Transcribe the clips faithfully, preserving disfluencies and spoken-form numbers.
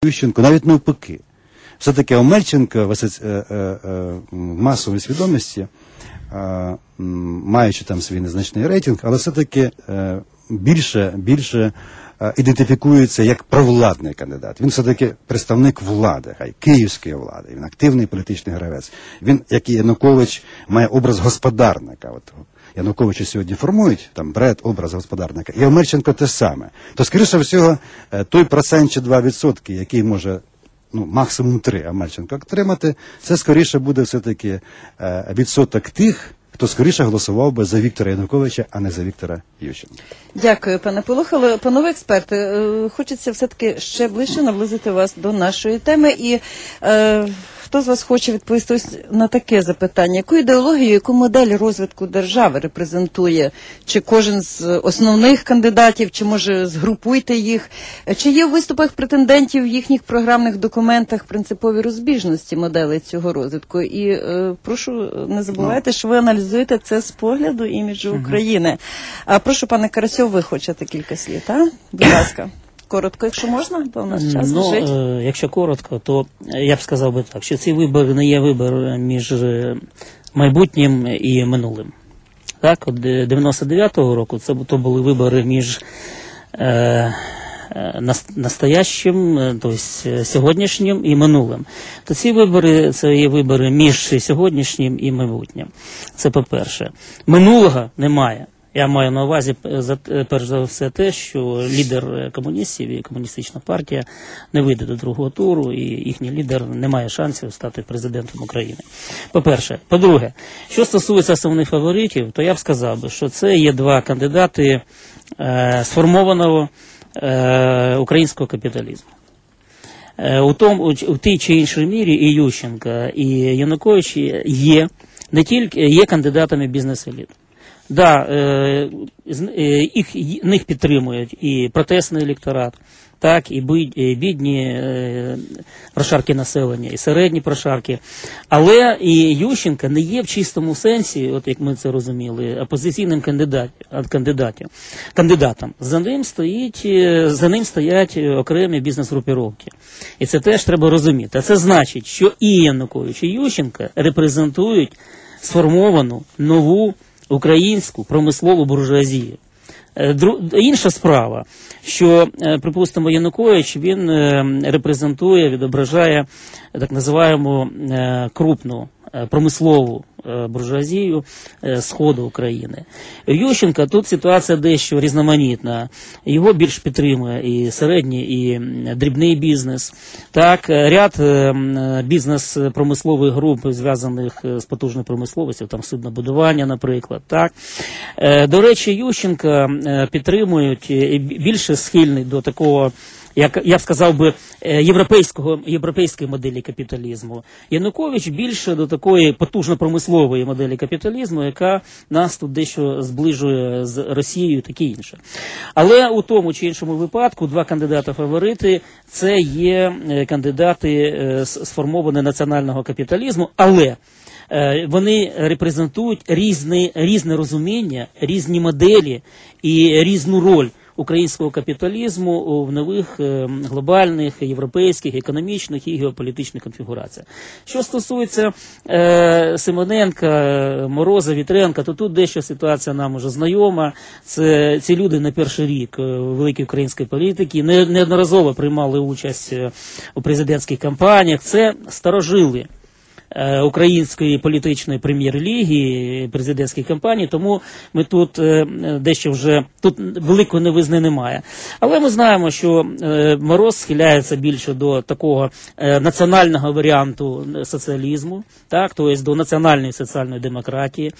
Ющенко, навіть навпаки. Все-таки Омельченко в масовій свідомості, маючи там свій незначний рейтинг, але все-таки більше, більше ідентифікується як провладний кандидат. Він все-таки представник влади, хай київської влади, він активний політичний гравець. Він, як і Янукович, має образ господарника. От Януковича сьогодні формують, там, бред, образ господарника. І Омельченко те саме. То, скоріше всього, той процент чи два відсотки, який може, ну, максимум три Омельченко отримати, це скоріше буде все-таки відсоток тих, хто скоріше голосував би за Віктора Януковича, а не за Віктора Ющенка. Дякую, пане Полухало. Панове експерти, хочеться все-таки ще ближче наблизити вас до нашої теми. І е, хто з вас хоче відповісти ось на таке запитання? Яку ідеологію, яку модель розвитку держави репрезентує? Чи кожен з основних кандидатів, чи, може, згрупуйте їх? Чи є в виступах претендентів в їхніх програмних документах принципові розбіжності моделей цього розвитку? І е, прошу, не забувайте, що ви аналізуєте це з погляду іміджу України. А прошу, пане Карасьов, ви хочете кілька слів, так? Будь ласка. Коротко, якщо можна, бо в нас час ну, лежить. Е, якщо коротко, то я б сказав би так, що цей вибір не є вибір між майбутнім і минулим. Так, от дев'яносто дев'ятого року це то були вибори між е, настоящим, тобто сьогоднішнім і минулим. То ці вибори, це є вибори між сьогоднішнім і майбутнім. Це по-перше. Минулого немає. Я маю на увазі, перш за все, те, що лідер комуністів і комуністична партія не вийде до другого туру, і їхній лідер не має шансів стати президентом України. По-перше. По-друге, що стосується основних фаворитів, то я б сказав би, що це є два кандидати е, сформованого е, українського капіталізму. Е, у, тому, у, у тій чи іншій мірі і Ющенко, і Янукович є, не тільки є кандидатами бізнес-еліт. Да, е, їх, них підтримують і протестний електорат, так, і бідні е, прошарки населення, і середні прошарки. Але і Ющенко не є в чистому сенсі, от як ми це розуміли, опозиційним кандидат, кандидатом. кандидатом. За ним стоїть, за ним стоять окремі бізнес-групіровки. І це теж треба розуміти. А це значить, що і Янукович, і Ющенко репрезентують сформовану нову українську промислову буржуазію. Інша справа, що, припустимо, Янукович, він репрезентує, відображає так називаємо крупну промислову буржуазію Сходу України. Ющенка тут ситуація дещо різноманітна. Його більш підтримує і середній, і дрібний бізнес. Так, ряд бізнес-промислових груп, зв'язаних з потужною промисловістю, там суднобудування, наприклад. Так. До речі, Ющенка підтримують і більше схильний до такого, як я б сказав би, європейського, європейської моделі капіталізму. Янукович більше до такої потужно-промислової моделі капіталізму, яка нас тут дещо зближує з Росією і таке інше. Але у тому чи іншому випадку два кандидати-фаворити – це є кандидати сформованого національного капіталізму, але вони репрезентують різне, різне розуміння, різні моделі і різну роль українського капіталізму в нових глобальних, європейських, економічних і геополітичних конфігураціях. Що стосується е, Симоненка, Мороза, Вітренка, то тут дещо ситуація нам уже знайома. Це, ці люди на перший рік великої української політики, не, неодноразово приймали участь у президентських кампаніях. Це старожили української політичної прем'єр-ліги, президентської кампанії, тому ми тут дещо вже, тут великої новизни немає. Але ми знаємо, що Мороз схиляється більше до такого національного варіанту соціалізму, так, тобто до національної соціальної демократії.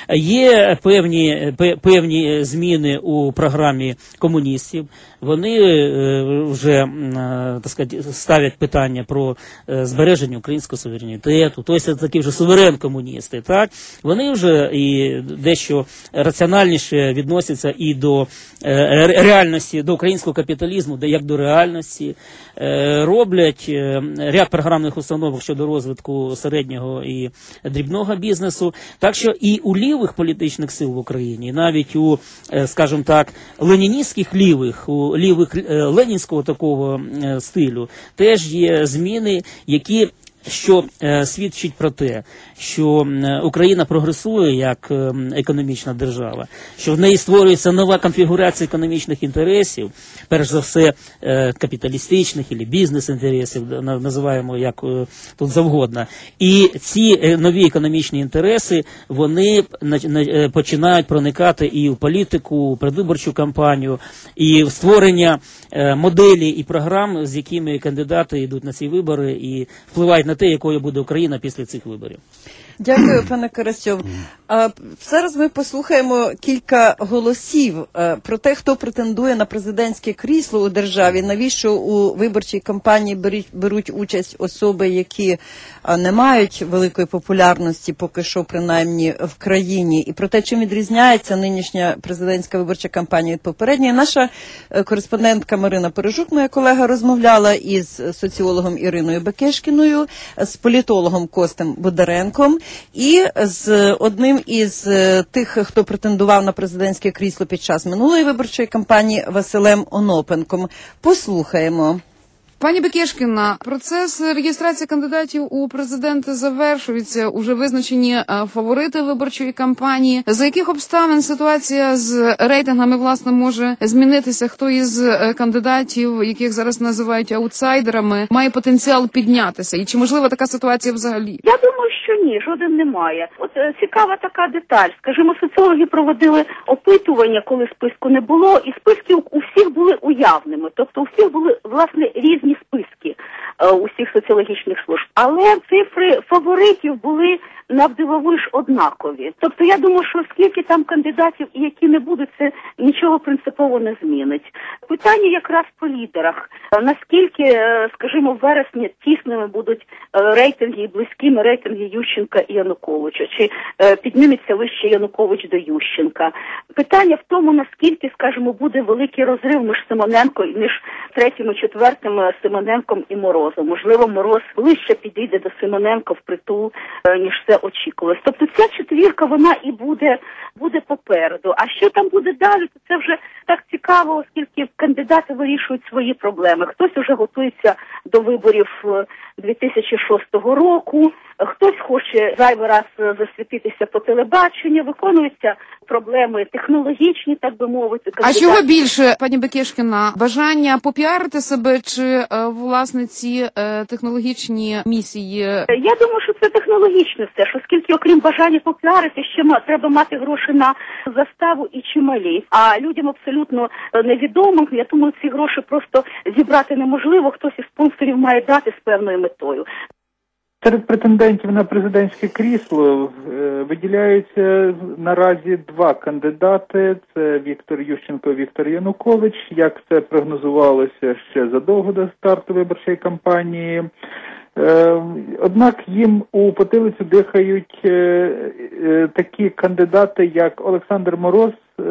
Є певні, певні зміни у програмі комуністів. Вони вже, так сказати, ставлять питання про збереження українського суверенітету, тобто це такі вже суверен-комуністи, так? Вони вже і дещо раціональніше відносяться і до е, реальності, до українського капіталізму, як до реальності, е, роблять е, ряд програмних установок щодо розвитку середнього і дрібного бізнесу. Так що і у лівих політичних сил в Україні, навіть у, е, скажімо так, леніністських лівих, у у лівих е, ленінського такого е, стилю теж є зміни, які що е, свідчить про те, що е, Україна прогресує як е, економічна держава, що в неї створюється нова конфігурація економічних інтересів, перш за все е, капіталістичних або бізнес-інтересів, називаємо як е, тут завгодно. І ці е, нові економічні інтереси, вони на, на, е, починають проникати і в політику, в предвиборчу кампанію, і в створення е, моделі і програм, з якими кандидати йдуть на ці вибори і впливають на те, якою буде Україна після цих виборів. Дякую, пане Карасьов. А зараз ми послухаємо кілька голосів а, про те, хто претендує на президентське крісло у державі, навіщо у виборчій кампанії беруть, беруть участь особи, які а, не мають великої популярності, поки що, принаймні, в країні, і про те, чим відрізняється нинішня президентська виборча кампанія від попередньої. Наша а, кореспондентка Марина Пережук, моя колега, розмовляла із соціологом Іриною Бекешкіною, з політологом Костем Бондаренком і з одним із тих, хто претендував на президентське крісло під час минулої виборчої кампанії, Василем Онопенком. Послухаємо. Пані Бекешкіна, процес реєстрації кандидатів у президенти завершується. Уже визначені фаворити виборчої кампанії. За яких обставин ситуація з рейтингами, власне, може змінитися? Хто із кандидатів, яких зараз називають аутсайдерами, має потенціал піднятися? І чи можлива така ситуація взагалі? Я думаю, що ні, жоден немає. От е, цікава така деталь. Скажімо, соціологи проводили опитування, коли списку не було, і списки у, у всіх були уявними. Тобто у всіх були, власне, різні списки е, усіх соціологічних служб. Але цифри фаворитів були навдивовиж однакові. Тобто я думаю, що скільки там кандидатів і які не будуть, це нічого принципово не змінить. Питання якраз по лідерах. Наскільки, скажімо, в вересні тісними будуть рейтинги і близькими рейтинги Ющенка і Януковича? Чи підніметься вище Янукович до Ющенка? Питання в тому, наскільки, скажімо, буде великий розрив між Симоненко і між третім і четвертим Симоненком і Морозом. Можливо, Мороз ближче підійде до Симоненка впритул, ніж це очікувалось. Тобто ця четвірка, вона і буде, буде попереду. А що там буде далі, то це вже так цікаво, оскільки кандидати вирішують свої проблеми. Хтось уже готується до виборів дві тисячі шостого року, хтось хоче зайвий раз засвітитися по телебаченню, виконуються проблеми технологічні, так би мовити. Кандидати. А чого більше, пані Бекешкіна, бажання попіарити себе чи, власне, ці технологічні місії? Я думаю, що це технологічне все, що оскільки, окрім бажання попіарити, ще треба мати гроші на заставу і чималі. А людям абсолютно невідомим, я думаю, ці гроші просто зібрати неможливо, хтось із спонсорів має дати з певною метою. Серед претендентів на президентське крісло виділяються наразі два кандидати. Це Віктор Ющенко і Віктор Янукович. Як це прогнозувалося ще задовго до старту виборчої кампанії. Однак їм у потилицю дихають такі кандидати, як Олександр Мороз,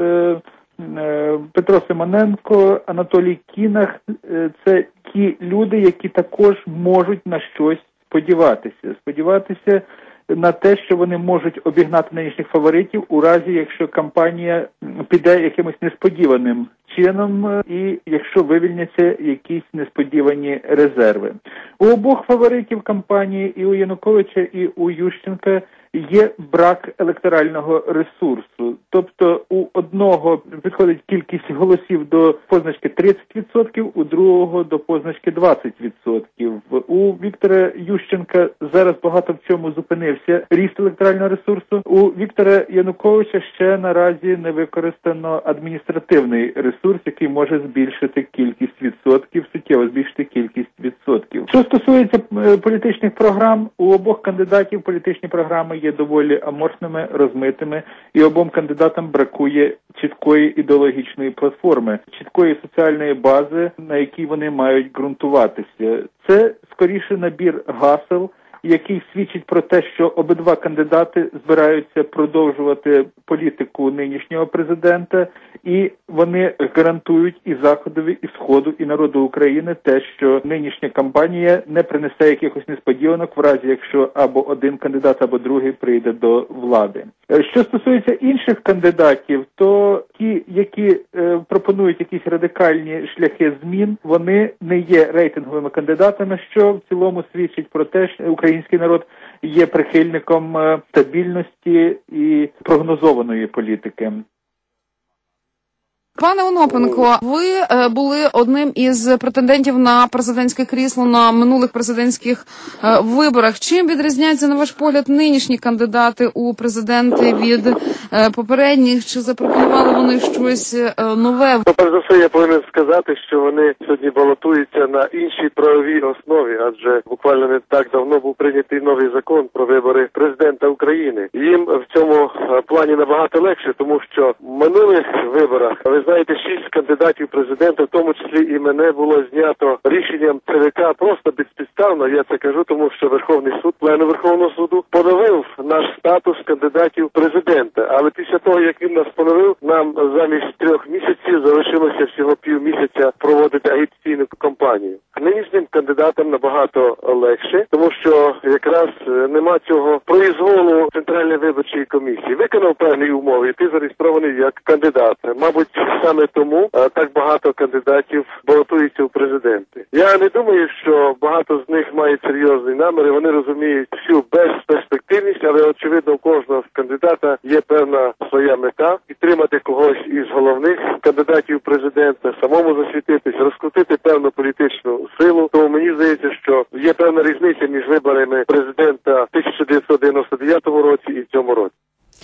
Петро Симоненко, Анатолій Кінах. Це ті люди, які також можуть на щось сподіватися. Сподіватися на те, що вони можуть обігнати нинішніх фаворитів у разі, якщо кампанія піде якимось несподіваним чином і якщо вивільняться якісь несподівані резерви. У обох фаворитів кампанії, і у Януковича, і у Ющенка, є брак електорального ресурсу. Тобто у одного підходить кількість голосів до позначки тридцять відсотків, у другого до позначки двадцять відсотків. У Віктора Ющенка зараз багато в чому зупинився ріст електорального ресурсу. У Віктора Януковича ще наразі не використано адміністративний ресурс, який може збільшити кількість відсотків, суттєво збільшити кількість відсотків. Що стосується політичних програм, у обох кандидатів політичні програми є доволі аморфними, розмитими, і обом кандидатам бракує чіткої ідеологічної платформи, чіткої соціальної бази, на якій вони мають ґрунтуватися. Це скоріше набір гасел, який свідчить про те, що обидва кандидати збираються продовжувати політику нинішнього президента, і вони гарантують і Заходові, і Сходу, і народу України те, що нинішня кампанія не принесе якихось несподіванок в разі, якщо або один кандидат, або другий прийде до влади. Що стосується інших кандидатів, то ті, які е, пропонують якісь радикальні шляхи змін, вони не є рейтинговими кандидатами, що в цілому свідчить про те, що український народ є прихильником е, стабільності і прогнозованої політики. Пане Онопенко, ви е, були одним із претендентів на президентське крісло на минулих президентських е, виборах. Чим відрізняються, на ваш погляд, нинішні кандидати у президенти від е, попередніх? Чи запропонували вони щось е, нове? Перш за все, я повинен сказати, що вони сьогодні балотуються на іншій правовій основі, адже буквально не так давно був прийнятий новий закон про вибори президента України. Їм в цьому плані набагато легше, тому що в минулих виборах, ви знаєте, шість кандидатів президента, в тому числі і мене, було знято рішенням ЦВК просто безпідставно. Я це кажу, тому що Верховний суд, пленум Верховного суду, поновив наш статус кандидатів президента. Але після того, як він нас поновив, нам замість трьох місяців залишилося всього півмісяця проводити агітаційну кампанію. Нинішнім кандидатам набагато легше, тому що якраз нема цього произволу Центральної виборчої комісії. Виконав певні умови, і ти зареєстрований як кандидат. Мабуть, саме тому а, так багато кандидатів балотуються у президенти. Я не думаю, що багато з них мають серйозні наміри. Вони розуміють всю безперспективність, але очевидно у кожного з кандидата є певна своя мета – підтримати когось із головних кандидатів президента, самому засвітитись, розкрутити певну політичну силу. Тому мені здається, що є певна різниця між виборами президента тисяча дев'ятсот дев'яносто дев'ятого році і в цьому році.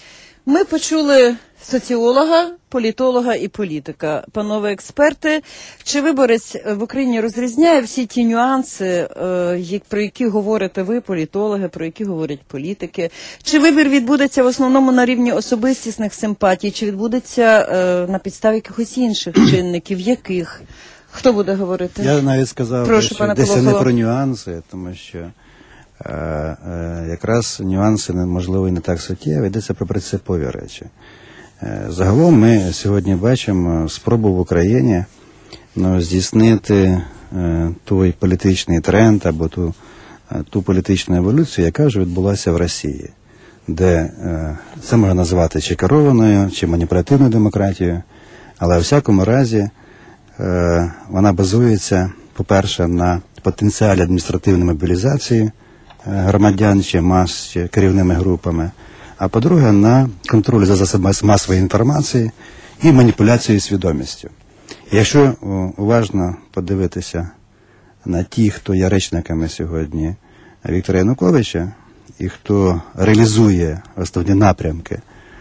Ми почули соціолога, політолога і політика. Панове експерти, чи виборець в Україні розрізняє всі ті нюанси, про які говорите ви, політологи, про які говорять політики? Чи вибір відбудеться в основному на рівні особистісних симпатій, чи відбудеться на підставі якихось інших чинників, яких? Хто буде говорити? Я навіть сказав, Прошу, що йдеться не про нюанси, тому що е, е, якраз нюанси, можливо, і не так суттєві, йдеться про принципові речі. Е, загалом ми сьогодні бачимо спробу в Україні ну, здійснити е, той політичний тренд або ту, е, ту політичну еволюцію, яка вже відбулася в Росії, де е, це можна називати чи керованою, чи маніпулятивною демократією, але у всякому разі вона базується, по-перше, на потенціалі адміністративної мобілізації громадян чи мас, чи керівними групами, а по-друге, на контролі за засобами масової інформації і маніпуляцією свідомістю. І якщо уважно подивитися на ті, хто є речниками сьогодні Віктора Януковича, і хто реалізує основні напрямки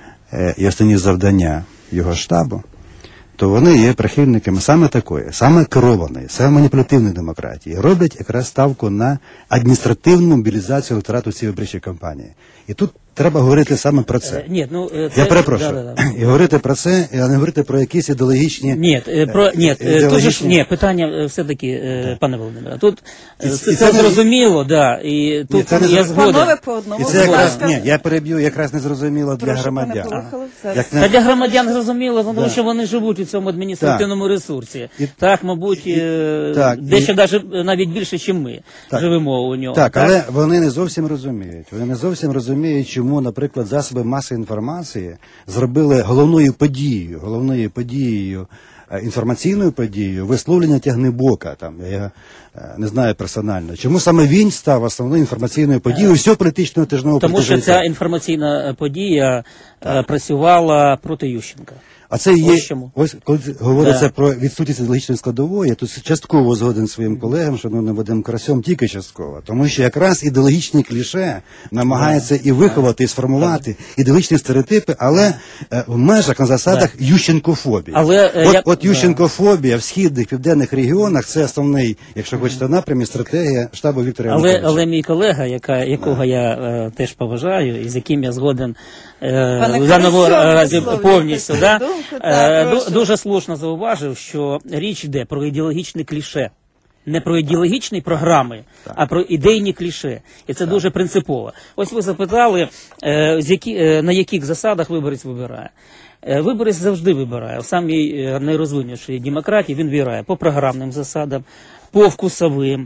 і основні завдання його штабу, то вони є прихильниками саме такої, саме керованої, саме маніпулятивної демократії. Роблять якраз ставку на адміністративну мобілізацію електорату цієї виборчої кампанії. І тут треба говорити саме про це. Е, ні, ну, це... Я перепрошую. Да, да, да. І говорити про це, а не говорити про якісь ідеологічні... Ні, про, ні, ідеологічні... тут же ж, ні, питання все-таки, да. Пане Володимире, тут і, це, і це це зрозуміло, да, і тут це я згоден. Панове по одному. І це якраз, ні, я переб'ю, якраз не зрозуміло для Прошу, громадян. Як Та для громадян зрозуміло, тому Да. що вони живуть у цьому адміністративному так. ресурсі. І... Так, мабуть, і... так. дещо і... даже, навіть більше, ніж ми так. живемо у ньому. Так, так, але вони не зовсім розуміють. Вони не зовсім розуміють, чому, наприклад, засоби масової інформації зробили головною подією, головною подією, інформаційною подією висловлення Тягнебока, там, я не знаю персонально. Чому саме він став основною інформаційною подією всього політичного тижневого Тому що життя? ця інформаційна подія так. працювала проти Ющенка. А це є, ось, ось коли говориться да. про відсутність ідеологічної складової, я тут частково згоден своїм колегам, шановним Вадимом Карасьом, тільки частково. Тому що якраз ідеологічні кліше намагаються да. і виховати, і сформувати да. ідеологічні стереотипи, але е, в межах, на засадах да. ющенкофобії. Але, от, я... от ющенкофобія в східних, південних регіонах – це основний, якщо хочете, напрям і стратегія штабу Віктора але, Януковича. але мій колега, яка, якого да. я е, теж поважаю, і з яким я згоден е, в даному разі повністю, да? Е, дуже слушно зауважив, що річ йде про ідеологічні кліше. Не про ідеологічні програми, так. а про ідейні кліше. І це так. дуже принципово. Ось ви запитали, е, з які, е, на яких засадах виборець вибирає. Е, виборець завжди вибирає. В самій найрозвиненішій демократії він вибирає по програмним засадам, по вкусовим,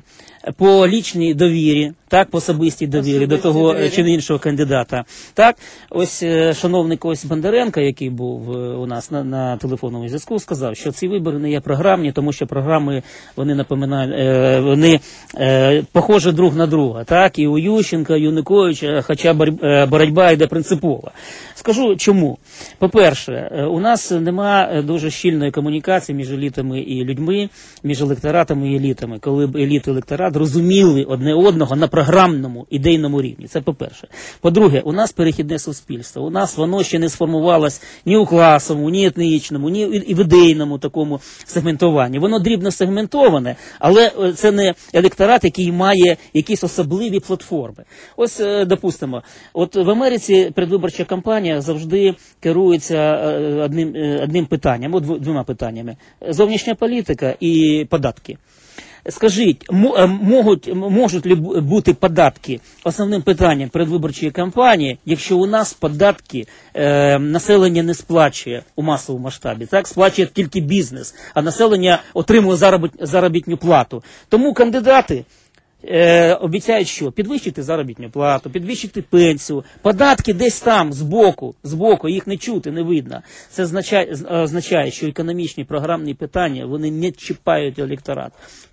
по лічній довірі, так, по особистій довірі Особистій до того довірі. чи іншого кандидата. Так, ось е, шановний Кось Бондаренко, який був е, у нас на, на телефонному зв'язку, сказав, що ці вибори не є програмні, тому що програми, вони напоминають, е, вони е, похожі друг на друга. Так, і у Ющенка, і у Януковича, хоча боротьба, е, боротьба йде принципова. Скажу чому. По-перше, е, у нас нема дуже щільної комунікації між елітами і людьми, між електоратами і елітами, коли б еліт і електорат розуміли одне одного на програмному, ідейному рівні. Це по-перше. По-друге, у нас перехідне суспільство. У нас воно ще не сформувалось ні у класовому, ні етнічному, ні і в ідейному такому сегментуванні. Воно дрібно сегментоване, але це не електорат, який має якісь особливі платформи. Ось, допустимо, от в Америці передвиборча кампанія завжди керується одним, одним питанням, от двома питаннями. Зовнішня політика і податки. Скажіть, можуть, можуть ли бути податки основним питанням передвиборчої кампанії, якщо у нас податки е, населення не сплачує у масовому масштабі, так, сплачує тільки бізнес, а населення отримує заработ, заробітну плату. Тому кандидати Е, обіцяють, що підвищити заробітну плату, підвищити пенсію, податки десь там, збоку, збоку, їх не чути, не видно. Це означає, означає, що економічні програмні питання, вони не чіпають електорат.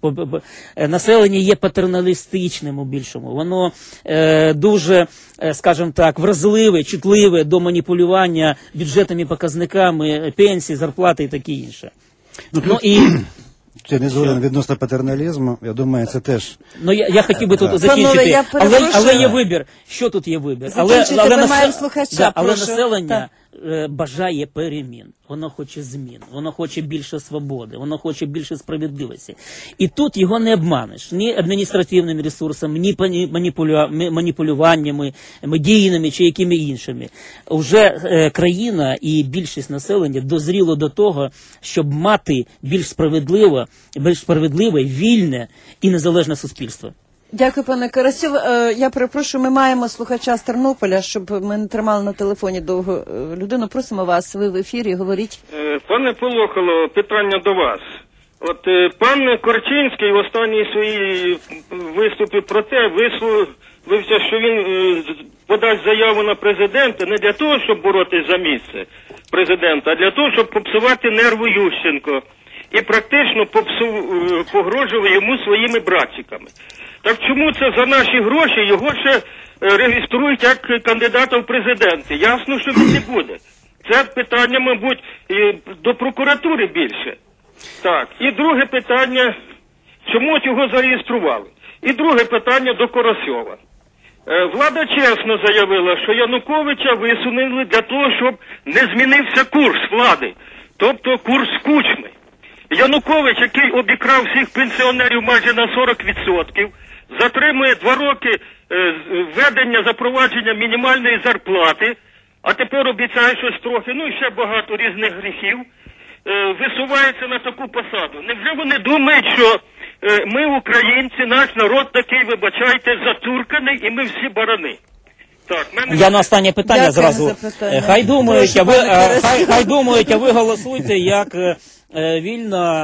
Населення є патерналістичним у більшому, воно е, дуже, е, скажімо так, вразливе, чутливе до маніпулювання бюджетними показниками, пенсії, зарплати і таке інше. Ну, ну і... Чи не згоден відносно патерналізму, я думаю, це теж... Ну, я, я хотів би тут Да. закінчити, Панове, я але, перепрошую. але є вибір. Що тут є вибір? Але, Закінчити, але, ми насе- маємо слухача, да, але прошу. населення е, бажає перемін. Воно хоче змін, воно хоче більше свободи, воно хоче більше справедливості. І тут його не обманеш ні адміністративними ресурсами, ні пані- маніпулю- маніпулюваннями, медійними чи якими іншими. Уже е, країна і більшість населення дозріло до того, щоб мати більш справедливе, більш справедливе, вільне і незалежне суспільство. Дякую, пане Карасьов. Е, Я перепрошую, ми маємо слухача з Тернополя, щоб ми не тримали на телефоні довго е, людину. Просимо вас, ви в ефірі, говоріть. Е, Пане Полохало, питання до вас. От е, пан Корчинський в останній своїй виступі про те висловився, що він е, подасть заяву на президента не для того, щоб боротись за місце президента, а для того, щоб попсувати нерву Ющенко. І практично попсу, е, погрожував йому своїми братчиками. Так чому це за наші гроші його ще е, реєструють як кандидата в президенти? Ясно, що він не буде. Це питання, мабуть, і до прокуратури більше. Так. І друге питання, чому от його зареєстрували? І друге питання до Карасьова. Е, влада чесно заявила, що Януковича висунули для того, щоб не змінився курс влади. Тобто курс Кучми. Янукович, який обікрав всіх пенсіонерів майже на сорок відсотків, затримує два роки е, введення, запровадження мінімальної зарплати, а тепер обіцяє щось трохи, ну і ще багато різних гріхів, е, висувається на таку посаду. Невже вони думають, що е, ми, українці, наш народ такий, вибачайте, затурканий і ми всі барани? Так, мене... Я на останнє питання Дякую зразу. за питання. Е, Хай думають, а ви, Прошу, пане е, хай, Карасьов. хай думають, а ви голосуйте як е, е, вільна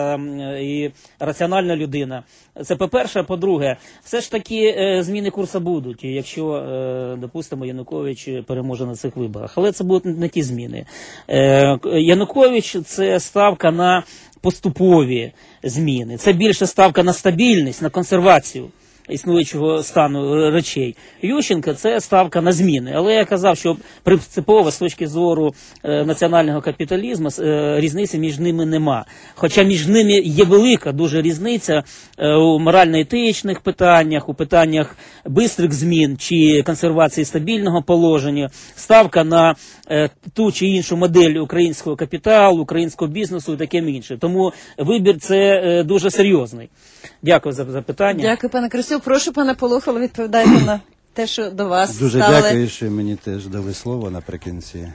е, і раціональна людина. Це по-перше. А по-друге, все ж таки е, зміни курсу будуть, якщо, е, допустимо, Янукович переможе на цих виборах. Але це будуть не ті зміни. Е, Янукович – це ставка на поступові зміни. Це більше ставка на стабільність, на консервацію існуючого стану речей. Ющенко – це ставка на зміни. Але я казав, що принципово з точки зору е, національного капіталізму е, різниці між ними нема. Хоча між ними є велика дуже різниця е, у морально-етичних питаннях, у питаннях бистрих змін чи консервації стабільного положення, ставка на е, ту чи іншу модель українського капіталу, українського бізнесу і таке інше. Тому вибір це е, дуже серйозний. Дякую за запитання. Дякую, пане Карасьов. Прошу, пане Полохало, відповідайте на те, що до вас Дуже ставили. дякую, що мені теж дали слово наприкінці.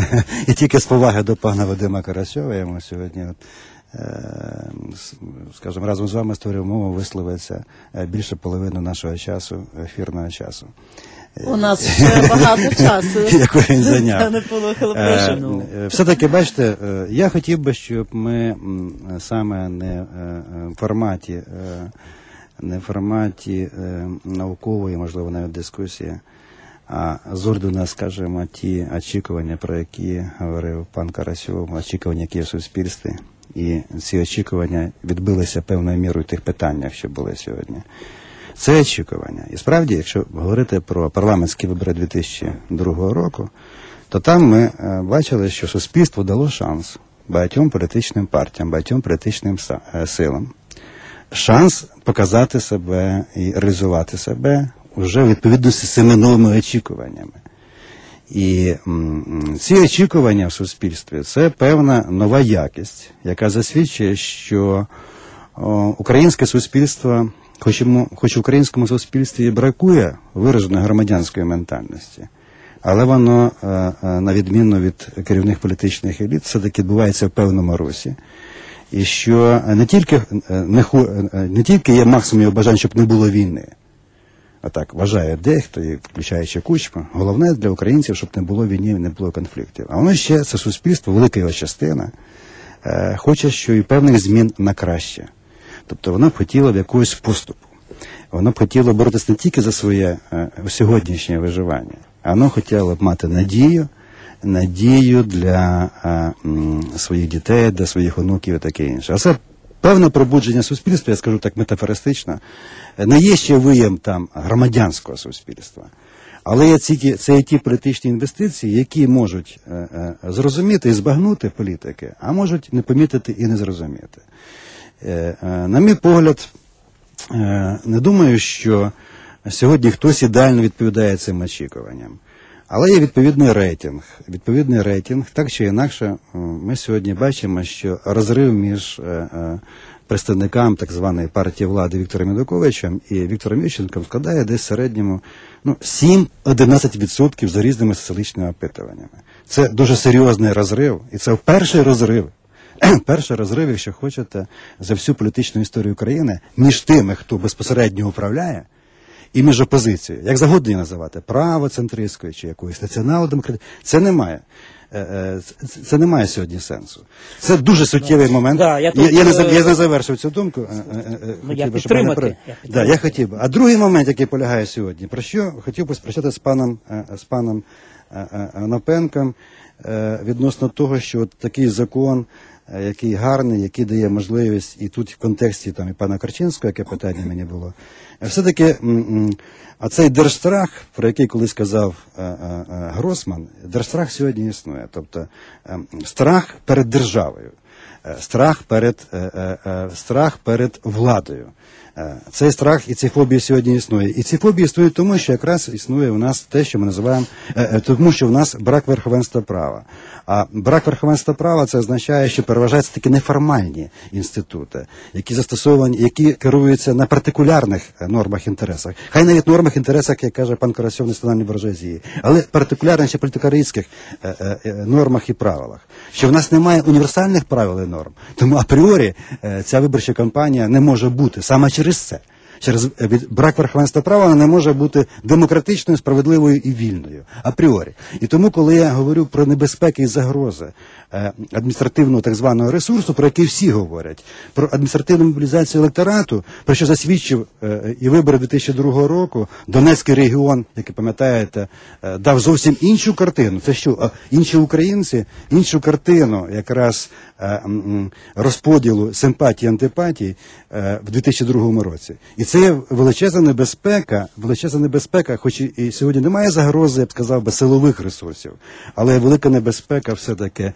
І тільки з поваги до пана Вадима Карасьова, я йому сьогодні, от, е, скажімо, разом з вами створив мову, висловиться більше половини нашого часу, ефірного часу. У нас ще багато часу. Яку він зайняв. Пане Полохало, Е, прошу. е, Все-таки, бачите, е, я хотів би, щоб ми м, саме не е, е, в форматі е, не в форматі е, наукової, можливо, навіть дискусії, а з ордена, скажімо, ті очікування, про які говорив пан Карасьов, очікування, які є в суспільстві, і ці очікування відбилися певною мірою в тих питаннях, що були сьогодні. Це очікування. І справді, якщо говорити про парламентські вибори дві тисячі другого року, то там ми е, бачили, що суспільство дало шанс багатьом політичним партіям, багатьом політичним силам. Шанс показати себе і реалізувати себе вже в відповідності з цими новими очікуваннями. І м, ці очікування в суспільстві – це певна нова якість, яка засвідчує, що о, українське суспільство, хоч, йому, хоч в українському суспільстві бракує вираженої громадянської ментальності, але воно, е, е, на відміну від керівних політичних еліт, все-таки відбувається в певному русі. І що не тільки, не, не тільки є максимум його бажань, щоб не було війни, а так вважає дехто, включаючи Кучму, головне для українців, щоб не було війни, не було конфліктів. А воно ще, це суспільство, велика його частина, е, хоче, що і певних змін на краще. Тобто воно б хотіло в якогось поступу. Воно б хотіло боротися не тільки за своє е, сьогоднішнє виживання, а воно хотіло б мати надію, надію для а, м, своїх дітей, для своїх онуків і таке інше. А це певне пробудження суспільства, я скажу так метафористично, не є ще виєм там громадянського суспільства, але є ці, це є ті політичні інвестиції, які можуть е, е, зрозуміти і збагнути політики, а можуть не помітити і не зрозуміти. Е, е, на мій погляд, е, не думаю, що сьогодні хтось ідеально відповідає цим очікуванням. Але є відповідний рейтинг. Відповідний рейтинг, так чи інакше, ми сьогодні бачимо, що розрив між е, е, представниками так званої партії влади Віктором Януковичем і Віктором Ющенком складає десь в середньому ну, сім-одинадцять відсотків за різними соціологічними опитуваннями. Це дуже серйозний розрив, і це перший розрив. Перший розрив, якщо хочете, за всю політичну історію України між тими, хто безпосередньо управляє, і між опозицією, як завгодно її називати, правоцентристською чи якоюсь націонал-демократичною, це немає. Це не має сьогодні сенсу. Це дуже суттєвий момент. Да, я, я, тут, я, не, я не завершив цю думку. Ну, я підтримати. Я, да, я хотів би. А другий момент, який полягає сьогодні, про що хотів би спрощати з паном, з паном Онопенком відносно того, що от такий закон, який гарний, який дає можливість, і тут в контексті там, і пана Корчинського, яке питання мені було, все-таки а цей держстрах, про який колись казав а, а, а, Гросман, держстрах сьогодні існує. Тобто а, страх перед державою, а, страх перед, а, а, страх перед владою. А, цей страх і ці фобії сьогодні існує. І ці фобії існують тому, що якраз існує у нас те, що ми називаємо, а, а, тому що в нас брак верховенства права. А брак верховенства права – це означає, що переважаються такі неформальні інститути, які застосовані, які керуються на партикулярних нормах інтересах. Хай навіть нормах інтересах, як каже пан Карасьов, національної буржуазії, але партикулярних чи політикаристських е, е, нормах і правилах. Що в нас немає універсальних правил і норм, тому апріорі е, ця виборча кампанія не може бути саме через це. Через брак верховенства права вона не може бути демократичною, справедливою і вільною апріорі. І тому, коли я говорю про небезпеки і загрози е, адміністративного так званого ресурсу, про який всі говорять, про адміністративну мобілізацію електорату, про що засвідчив е, і вибори дві тисячі другого року, Донецький регіон, який, пам'ятаєте, е, дав зовсім іншу картину. Це що, е, інші українці, іншу картину якраз е, м, розподілу симпатії і антипатії е, в дві тисячі другому році. І це є величезна небезпека, величезна небезпека, хоч і сьогодні немає загрози, я б сказав би, силових ресурсів, але велика небезпека все-таки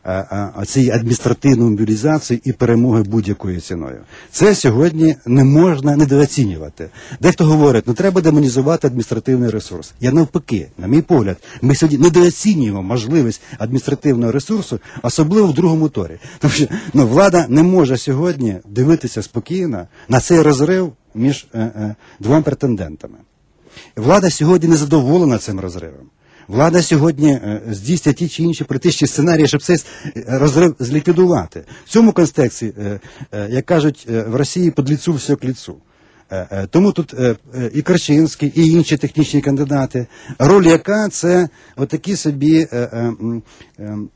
цієї адміністративної мобілізації і перемоги будь-якою ціною. Це сьогодні не можна недооцінювати. Дехто говорить, не треба демонізувати адміністративний ресурс. Я навпаки, на мій погляд, ми сьогодні недооцінюємо можливість адміністративного ресурсу, особливо в другому турі. Тому що ну, влада не може сьогодні дивитися спокійно на цей розрив між е, е, двома претендентами. Влада сьогодні не задоволена цим розривом. Влада сьогодні е, здійснює ті чи інші політичні сценарії, щоб цей розрив зліквідувати. В цьому контексті, е, е, як кажуть е, в Росії, «под лицу все к лицу». Е, е, тому тут е, е, і Корчинський, і інші технічні кандидати, роль яка це отакі собі е, е, е,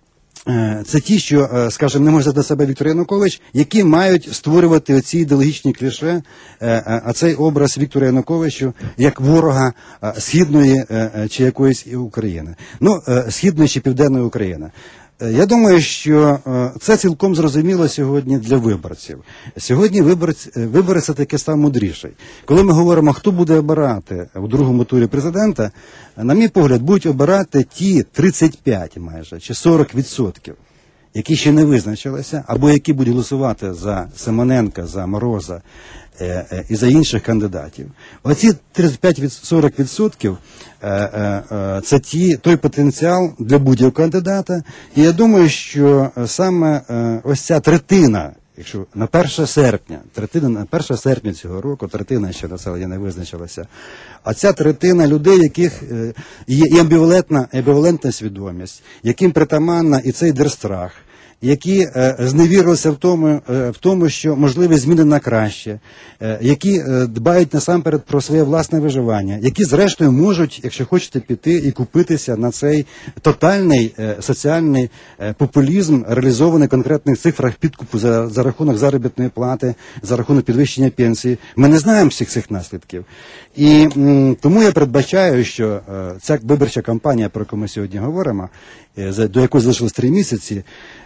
це ті, що, скажімо, не може взяти на себе Віктор Янукович, які мають створювати оці ідеологічні кліше, а цей образ Віктора Януковича як ворога східної чи якоїсь України. Ну, східної чи південної України. Я думаю, що це цілком зрозуміло сьогодні для виборців. Сьогодні виборець, виборець все-таки став мудріший. Коли ми говоримо, хто буде обирати у другому турі президента, на мій погляд, будуть обирати ті тридцять п'ять майже, чи сорок відсотків, які ще не визначилися, або які будуть голосувати за Симоненка, за Мороза е, е, і за інших кандидатів. Оці тридцять п'ять - сорок відсотків е, е, е, це ті, той потенціал для будь-якого кандидата. І я думаю, що саме е, ось ця третина, якщо на перше серпня, третина на перше серпня цього року, третина ще населення не визначилася, а ця третина людей, яких е, є і амбівалентна, амбівалентна свідомість, яким притаманна і цей дерстрах, які е, зневірилися в тому, е, в тому, що можливі зміни на краще, е, які е, дбають насамперед про своє власне виживання, які зрештою можуть, якщо хочете, піти і купитися на цей тотальний е, соціальний е, популізм, реалізований в конкретних цифрах підкупу за, за рахунок заробітної плати, за рахунок підвищення пенсії. Ми не знаємо всіх цих наслідків. І м, тому я передбачаю, що е, ця виборча кампанія, про яку ми сьогодні говоримо, е, до якої залишилось три місяці,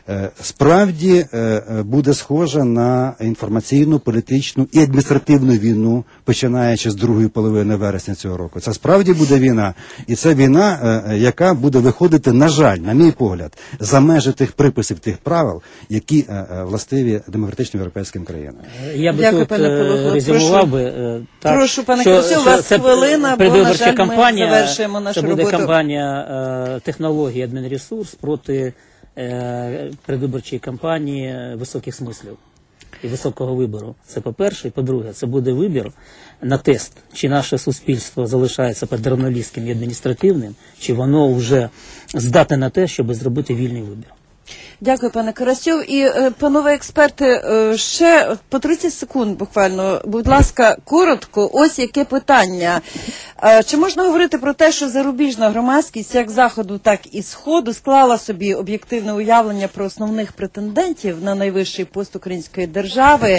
справді буде схожа на інформаційну, політичну і адміністративну війну, починаючи з другої половини вересня цього року. Це справді буде війна, і це війна, яка буде виходити, на жаль, на мій погляд, за межі тих приписів, тих правил, які властиві демократичним європейським країнам. Я би Дякую, тут Прошу. резюмував би, так, Прошу, пане що, Карасьов, у вас це хвилина, бо, на жаль, ми завершуємо нашу це буде роботу. кампанія е, технології адмінресурс проти предвиборчої кампанії високих смислів і високого вибору. Це по-перше. І по-друге, це буде вибір на тест, чи наше суспільство залишається патерналістським і адміністративним, чи воно вже здатне на те, щоб зробити вільний вибір. Дякую, пане Карасьов. І, е, панове експерти, е, ще по тридцять секунд буквально, будь ласка, коротко, ось яке питання. Е, чи можна говорити про те, що зарубіжна громадськість, як Заходу, так і Сходу, склала собі об'єктивне уявлення про основних претендентів на найвищий пост української держави?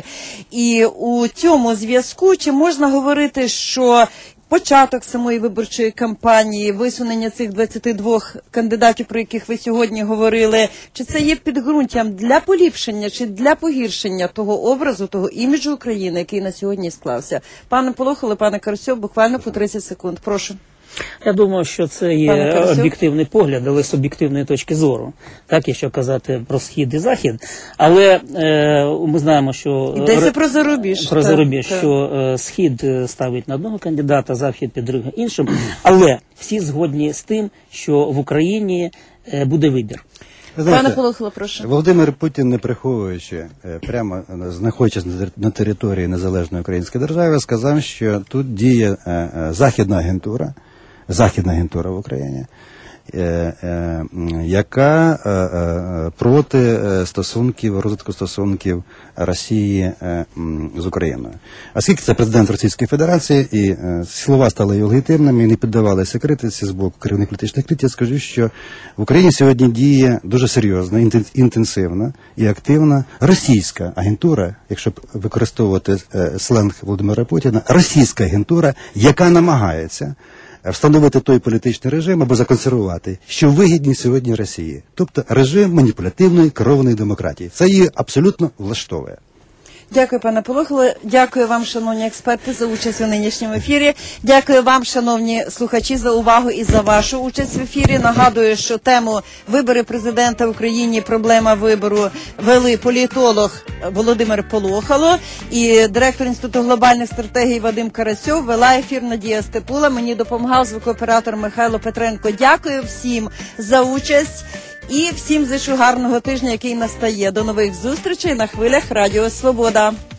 І у цьому зв'язку, чи можна говорити, що початок самої виборчої кампанії, висунення цих двадцяти двох кандидатів, про яких ви сьогодні говорили, чи це є підґрунтям для поліпшення, чи для погіршення того образу, того іміджу України, який на сьогодні склався? Пане Полохало, пане Карасьов, буквально по тридцять секунд. Прошу. Я думаю, що це є об'єктивний погляд, але з об'єктивної точки зору, так, якщо казати про Схід і Захід. Але е, ми знаємо, що йдеться про зарубіж, про так, зарубіж, так. що е, Схід ставить на одного кандидата, Захід під другим іншим. Але всі згодні з тим, що в Україні е, буде вибір. Знаєте, пане Полохало, прошу. Володимир Путін, не приховуючи, прямо знаходячись на території незалежної української держави, сказав, що тут діє е, е, західна агентура, західна агентура в Україні, е, е, яка е, е, проти стосунків, розвитку стосунків Росії е, з Україною. Оскільки це президент Російської Федерації, і е, слова стали легітимними, і не піддавалися критиці з боку керівних політичних критів, скажу, що в Україні сьогодні діє дуже серйозна, інтенсивна і активна російська агентура, якщо використовувати е, сленг Володимира Путіна, російська агентура, яка намагається встановити той політичний режим або законсервувати, що вигідні сьогодні Росії. Тобто режим маніпулятивної керованої демократії. Це її абсолютно влаштовує. Дякую, пане Полохало. Дякую вам, шановні експерти, за участь у нинішньому ефірі. Дякую вам, шановні слухачі, за увагу і за вашу участь в ефірі. Нагадую, що тему «Вибори президента в Україні. Проблема вибору» вели політолог Володимир Полохало і директор Інституту глобальних стратегій Вадим Карасьов. Вела ефір Надія Степула. Мені допомагав звукооператор Михайло Петренко. Дякую всім за участь. І всім зичу гарного тижня, який настає. До нових зустрічей на хвилях Радіо Свобода.